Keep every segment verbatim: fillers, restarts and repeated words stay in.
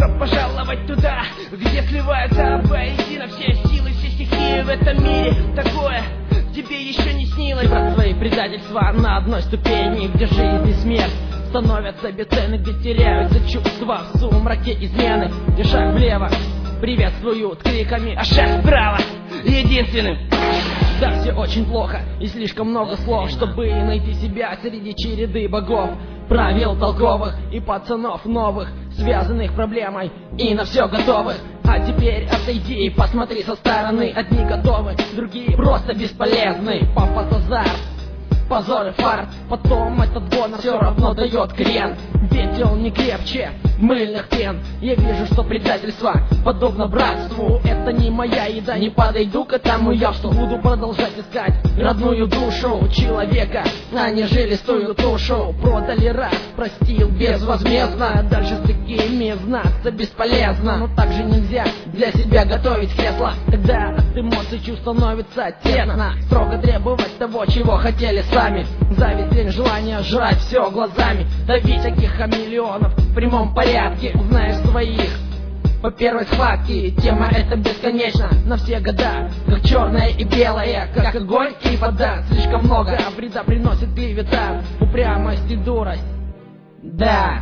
Добро пожаловать туда, где сливаются воедино все силы, все стихии в этом мире. Такое тебе еще не снилось. Брат, свои предательства на одной ступени, где жизнь и смерть становятся бесценны, где теряются чувства в сумраке измены, где шаг влево приветствуют криками, а шаг вправо единственным. Да, все очень плохо и слишком много слов, чтобы найти себя среди череды богов, правил толковых и пацанов новых, связанных проблемой и на все готовых. А теперь отойди и посмотри со стороны. Одни готовы, другие просто бесполезны. Пафос, азарт, позор и фарт, потом этот гонор все равно дает крен. Ведь он не крепче мыльных пен. Я вижу, что предательство подобно братству. Это не моя еда, не подойду к этому я, что буду продолжать искать родную душу человека, а не жилистую тушу. Продали раз, простил безвозмездно, дальше с такими знаться бесполезно. Но так же нельзя для себя готовить кресло, когда от эмоций чувств становится тесно. Строго требовать того, чего хотели сами. Зависть, лень, желание жрать все глазами, давить таких хамелеонов в прямом порядке. Узнаешь своих по первой схватке. Тема эта бесконечна на все года, как черное и белое, как огонь и вода. Слишком много вреда приносит клевета, упрямость и дурость. Да.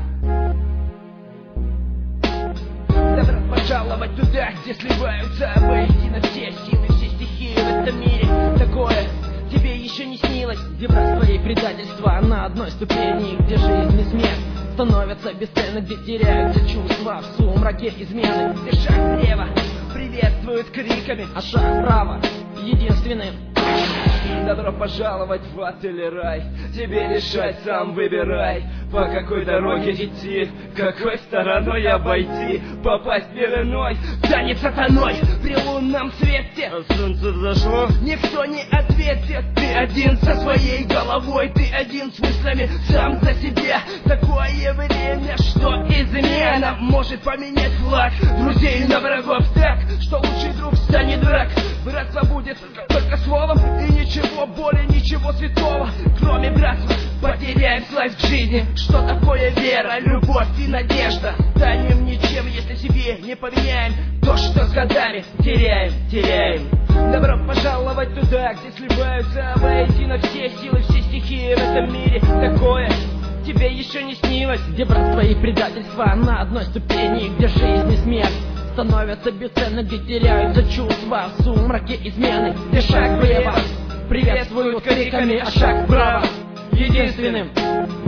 Добро пожаловать туда, где сливаются воедино все силы, все стихии в этом мире. Такое тебе еще не снилось. Где брат, свои предательства на одной ступени, где жизнь и смерть становятся бесценны, где теряются чувства в сумраке измены, где шаг влево приветствуют криками, а шаг вправо единственным. Добро пожаловать в ад или рай, тебе решать, сам выбирай, по какой дороге идти, какой стороной обойти, попасть в мир иной, танец сатаной при лунном свете. А солнце взошло, никто не ответит. Ты один со своей головой, ты один с мыслями, сам за себя. Такое время, что измена может поменять флаг друзей на врагов так, что лучший друг станет враг. Братство будет только словом и ничего более, ничего святого, кроме братства. Потеряем славь в жизни. Что такое вера, любовь и надежда? Станем ничем, если себе не поменяем то, что с годами теряем, теряем. Добро пожаловать туда, где сливаются воедино все силы, все стихии в этом мире. Такое тебе еще не снилось. Где брат, свои предательства на одной ступени, где жизнь и смерть становятся бесценны, где теряются чувства в сумраке измены, где шаг влево приветствуют криками, а шаг вправо единственным.